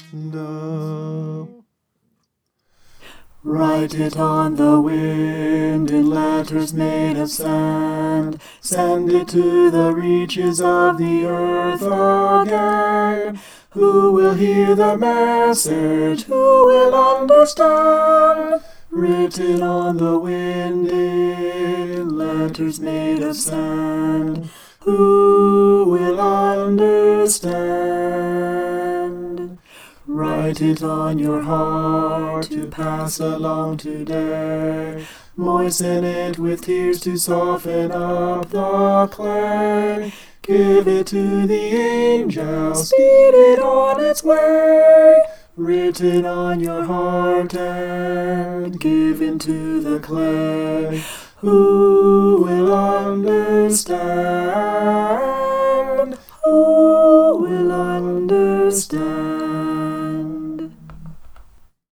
No. Write it on the wind in letters made of sand. Send it to the reaches of the earth again. Who will hear the message? Who will understand? Written on the wind in letters made of sand. Who will understand? Write it on your heart to pass along today. Moisten it with tears to soften up the clay. Give it to the angels, speed it on its way. Written on your heart and given to the clay. Who will understand? Who will understand?